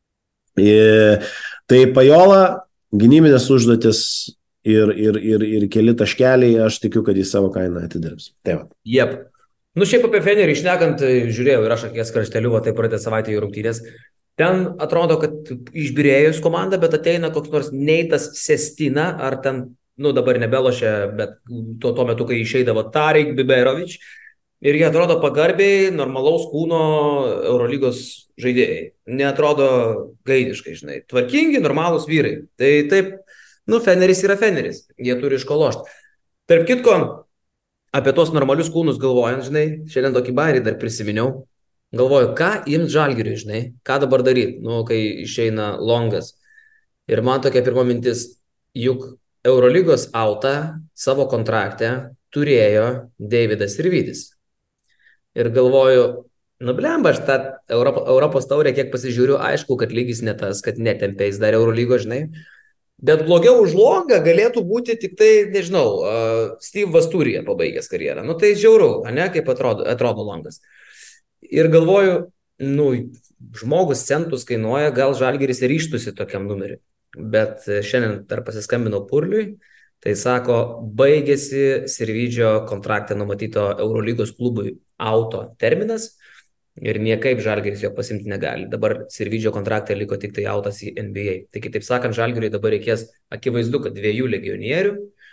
Ir, tai Pajola, gynybinės užduotis Ir, ir, ir, ir keli taškeliai, aš tikiu, kad jis savo kainą atidirbs. Tai va. Jep. Nu, šiaip apie Fenerį išnekant, žiūrėjau ir aš akies karšteliu, va, tai praeitą savaitę į rungtynės. Ten atrodo, kad išbyrėjus komanda, bet ateina koks nors Neitas Sestina, ar ten, nu, dabar nebelošia, bet tuo, tuo metu, kai išeidavo Tarik Biberovič, ir jie atrodo pagarbiai, normalaus kūno Eurolygos žaidėjai. Neatrodo gaidiškai, žinai. Tvarkingi, normalūs vyrai. Tai taip, nu, Feneris yra Feneris, jie turi iškološti. Tarp kitko, apie tos normalius kūnus galvojant, žinai, šiandien tokį bairį dar prisiminiau, galvoju, ką imt Žalgiriui, žinai, ką dabar daryti, nu, kai išeina Longas. Ir man tokia pirma mintis, juk Eurolygos autą savo kontrakte turėjo Deividas Sirvydis. Ir galvoju, nu, blemba, aš tą Europo, Europos taurę kiek pasižiūriu, aišku, kad lygis ne tas, kad netempė jis dar Eurolygos, žinai. Bet blogiau už Longą galėtų būti tik tai, nežinau, uh, Steve Vasturija pabaigęs karjerą. Nu tai žiauru, ne, kaip atrodo, atrodo Longas. Ir galvoju, nu, žmogus centus kainuoja, gal Žalgiris ryžtųsi tokiam numeriui. Bet šiandien dar pasiskambinau Purliui, tai sako, baigėsi Sirvydžio kontrakte numatyto Eurolygos klubui auto terminas. Ir niekaip Žalgiris jo pasimti negali. Dabar Sirvydžio kontrakte liko tik tai autas į N B A. Tai kitaip sakant, Žalgiriui dabar reikės akivaizdu, kad dviejų legionierių.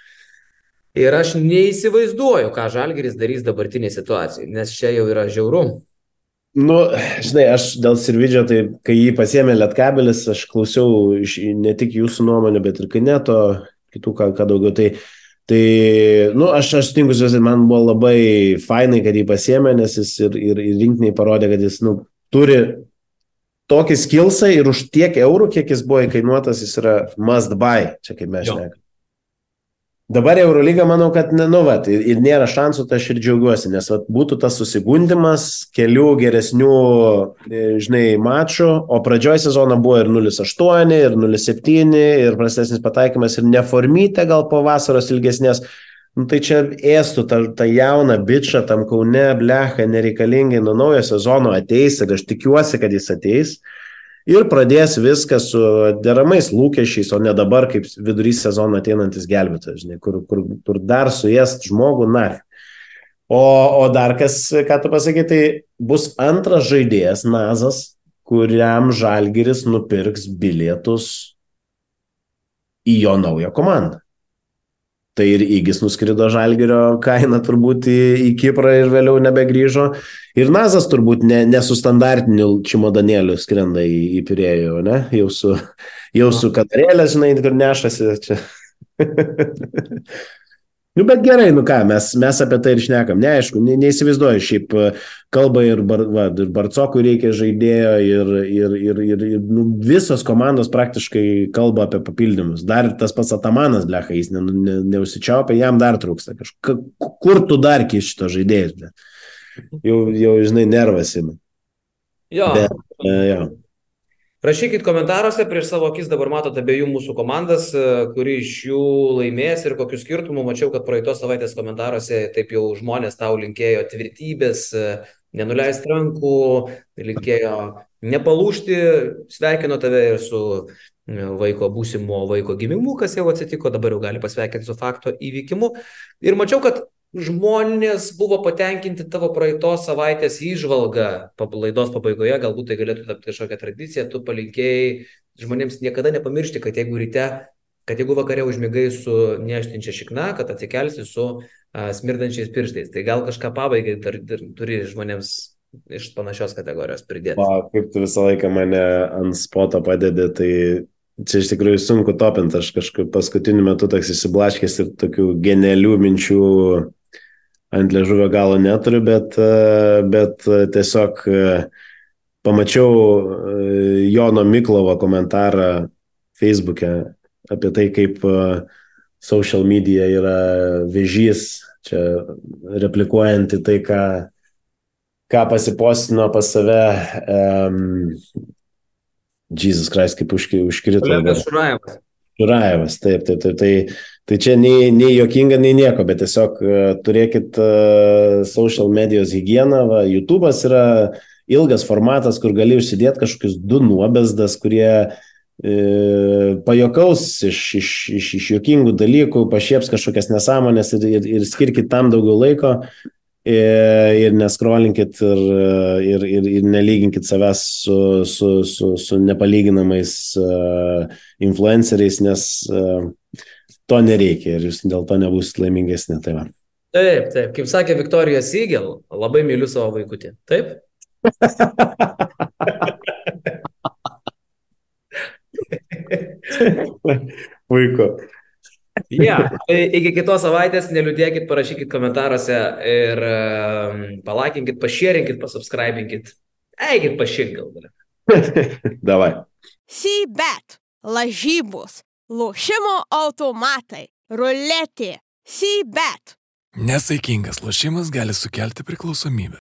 Ir aš neįsivaizduoju, ką Žalgiris darys dabartinėje situacijoje, nes čia jau yra žiauru. Nu, žinai, aš dėl Sirvydžio, tai kai jį pasiėmė Lietkabelis, aš klausiau iš, ne tik jūsų nuomonę, bet ir Kineto, kitų ką, ką daugiau. Tai Tai, nu, aš, aš tinkusiuosi, man buvo labai fainai, kad jį pasiėmė, nes jis ir, ir, ir rinktiniai parodė, kad jis, nu, turi tokį skillsą ir už tiek eurų, kiek jis buvo įkainuotas, jis yra must buy, čia kaip mes šnekame. Dabar Eurolyga, manau, kad, nu, vat, ir, ir nėra šansų, tai aš ir džiaugiuosi, nes vat, būtų tas susigundimas, kelių geresnių, žinai, mačų, o pradžioj sezono buvo ir nulis aštuoni, ir nulis septyni, ir prastesnis pataikymas, ir neformytė gal po vasaros ilgesnės. Nu, tai čia ėstų tą, tą jauną bičą, tam Kaune, blecha, nereikalingai, nuo naujo sezono ateis, ir aš tikiuosi, kad jis ateis. Ir pradės viską su deramais lūkesčiais, o ne dabar kaip vidurys sezono ateinantis gelbėtojas, žinai, kur, kur, kur dar suėst žmogų, na. O, o dar kas, ką tu pasakai, tai bus antras žaidėjas, Nazas, kuriam Žalgiris nupirks bilietus į jo naują komandą. Tai ir Įgis nuskrido Žalgirio kaina turbūt į, į Kiprą ir vėliau nebegrįžo. Ir Nazas turbūt ne, ne su standartiniu čimodanėliu skrenda į, į Pirėjų, ne? Jau su, jau su katarėlė, žinai, kur nešasi čia. Nu, bet gerai, nu ką, mes, mes apie tai ir šnekam. Neaišku, ne, neįsivaizduoju, šiaip kalba ir, bar, va, ir Barcokui reikia žaidėjo ir, ir, ir, ir, ir nu, visos komandos praktiškai kalba apie papildymus. Dar tas pats Atamanas, blecha, jis ne, ne, neusičiaupia, jam dar trūksta kažką. Kur tu dar kiš šito žaidėjas, ble? Jau, jau, žinai, nervas ima. Jo. Bet, e, jo. Rašykit komentaruose, prieš savo akis dabar matote abiejų mūsų komandas, kuri iš jų laimės ir kokių skirtumų. Mačiau, kad praeitos savaitės komentaruose taip jau žmonės tau linkėjo tvirtybės, nenuleisti rankų, linkėjo nepalūžti, sveikino tave ir su vaiko būsimo vaiko gimimu, kas jau atsitiko, dabar jau gali pasveikinti su fakto įvykimu. Ir mačiau, kad žmonės buvo patenkinti tavo praeitos savaitės įžvalgą laidos pabaigoje, galbūt tai galėtų tapti kažkokią tradiciją, tu palinkėjai žmonėms niekada nepamiršti, kad jeigu ryte, kad jeigu vakare užmigai su neštinčia šikna, kad atsikelsi su a, smirdančiais pirštais. Tai gal kažką pabaigai dar, dar turi žmonėms iš panašios kategorijos pridėti. O, kaip tu visą laiką mane ant spoto padedi, tai čia iš tikrųjų sunku topinti, aš kažkaip paskutiniu metu toks įsiblaškęs ir tokių genialių minčių ant liežuvio galo neturiu, bet, bet tiesiog pamačiau Jono Miklovo komentarą Facebook'e apie tai, kaip social media yra vėžys, čia replikuojant į tai, ką, ką pasipostino pas save um, Jesus Christ, kaip užki, užkrito. Olegas Šurajevas. Šurajevas, taip, taip, taip. Tai, tai čia nei, nei jokinga, nei nieko, bet tiesiog uh, turėkit uh, social medijos higieną. Va, YouTube'as yra ilgas formatas, kur gali užsidėti kažkokius du nuobezdas, kurie uh, pajokaus iš, iš, iš, iš jokingų dalykų, pašieps kažkokias nesąmonės ir, ir, ir skirkit tam daugiau laiko. Ir neskrolinkit ir, ir, ir, ir nelyginkit savęs su, su, su, su nepalyginamais uh, influenceriais, nes uh, to nereikia ir jūs dėl to nebūsit laimingesni. Tai va. Taip, taip. Kaip sakė Viktorija Siegel, labai myliu savo vaikutį. Taip? Puiku. Ja, tai iki kitos savaitės neliūdėkit, parašykit komentaruose ir um, palaikinkit, pašėrinkit, pasubscribinkit. Eikit pašik gal. Davai. C-Bet, lažybos, lošimo automatai, ruletė, C-Bet. Nesaikingas lošimas gali sukelti priklausomybę.